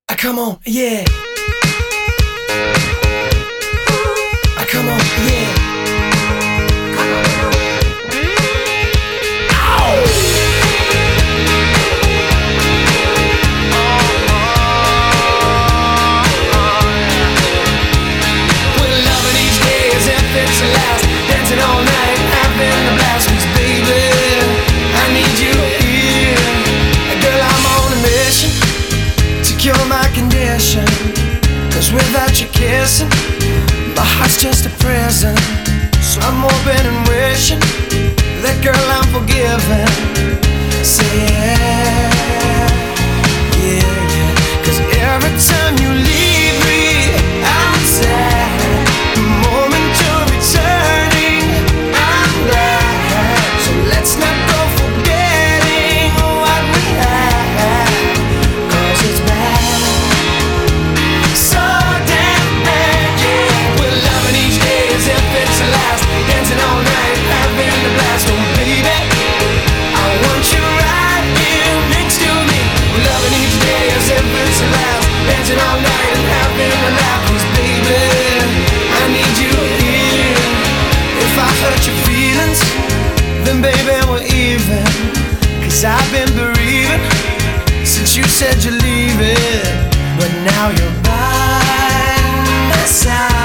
Come on, yeah. Come on, yeah. We're loving each day as if it's the last, dancing all night, having a blast. 'Cause baby, I need you here. Girl, I'm on a mission to cure my condition. 'Cause without you kissing, my heart's just a prison. So I'm hoping and wishing that, girl, I'm forgiven. Say yeah, yeah, yeah. 'Cause every time you leave me, I'm sad. The moment you're returning, I'm glad. So let's not go forgetting what we had. 'Cause it's bad, so damn bad, yeah. We're loving each day as if it's the last, dancing all night, having a blast. Oh baby, I want you right here next to me. We're loving each day as if it's the last, dancing all night and having a laugh. 'Cause baby, I need you here. If I hurt your feelings, then baby we're even. 'Cause I've been bereaving since you said you're leaving. But now you're by my side.